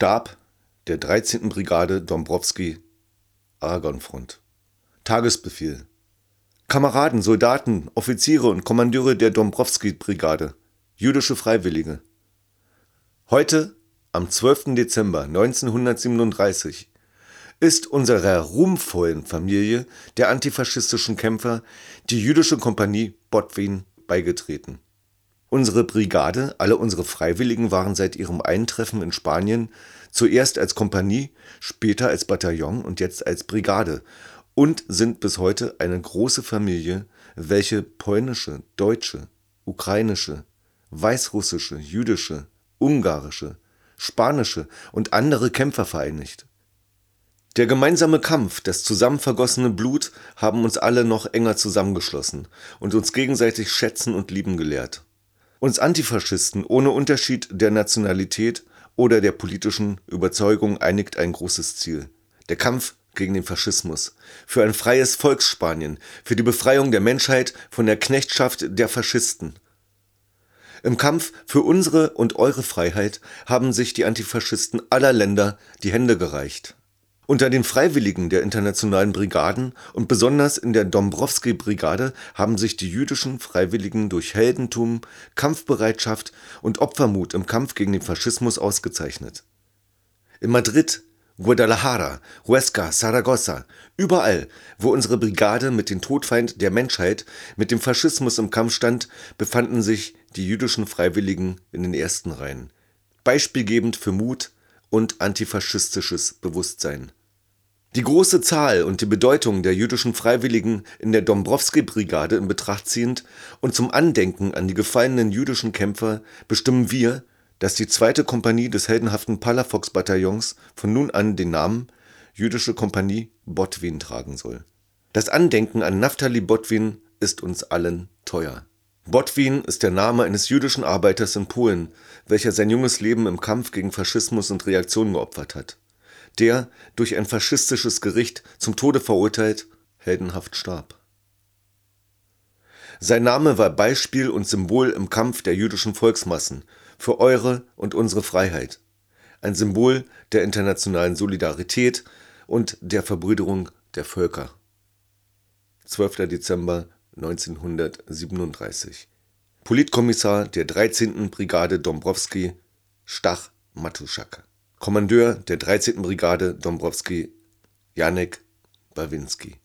Stab der 13. Brigade Dombrowski-Aragonfront. Tagesbefehl: Kameraden, Soldaten, Offiziere und Kommandeure der Dombrowski-Brigade, jüdische Freiwillige. Heute, am 12. Dezember 1937, ist unserer ruhmvollen Familie der antifaschistischen Kämpfer die jüdische Kompanie Botwin beigetreten. Unsere Brigade, alle unsere Freiwilligen waren seit ihrem Eintreffen in Spanien zuerst als Kompanie, später als Bataillon und jetzt als Brigade und sind bis heute eine große Familie, welche polnische, deutsche, ukrainische, weißrussische, jüdische, ungarische, spanische und andere Kämpfer vereinigt. Der gemeinsame Kampf, das zusammen vergossene Blut haben uns alle noch enger zusammengeschlossen und uns gegenseitig schätzen und lieben gelehrt. Uns Antifaschisten ohne Unterschied der Nationalität oder der politischen Überzeugung einigt ein großes Ziel: der Kampf gegen den Faschismus, für ein freies Volksspanien, für die Befreiung der Menschheit von der Knechtschaft der Faschisten. Im Kampf für unsere und eure Freiheit haben sich die Antifaschisten aller Länder die Hände gereicht. Unter den Freiwilligen der internationalen Brigaden und besonders in der Dombrowski-Brigade haben sich die jüdischen Freiwilligen durch Heldentum, Kampfbereitschaft und Opfermut im Kampf gegen den Faschismus ausgezeichnet. In Madrid, Guadalajara, Huesca, Saragossa, überall, wo unsere Brigade mit dem Todfeind der Menschheit, mit dem Faschismus im Kampf stand, befanden sich die jüdischen Freiwilligen in den ersten Reihen. Beispielgebend für Mut und antifaschistisches Bewusstsein. Die große Zahl und die Bedeutung der jüdischen Freiwilligen in der Dombrowski-Brigade in Betracht ziehend und zum Andenken an die gefallenen jüdischen Kämpfer bestimmen wir, dass die 2. Kompanie des heldenhaften Palafox-Bataillons von nun an den Namen Jüdische Kompanie Botwin tragen soll. Das Andenken an Naftali Botwin ist uns allen teuer. Botwin ist der Name eines jüdischen Arbeiters in Polen, welcher sein junges Leben im Kampf gegen Faschismus und Reaktion geopfert hat, der, durch ein faschistisches Gericht zum Tode verurteilt, heldenhaft starb. Sein Name war Beispiel und Symbol im Kampf der jüdischen Volksmassen für eure und unsere Freiheit, ein Symbol der internationalen Solidarität und der Verbrüderung der Völker. 12. Dezember 1937. Politkommissar der 13. Brigade Dombrowski, Stach Matuszak. Kommandeur der 13. Brigade Dombrowski, Janek Bawinski.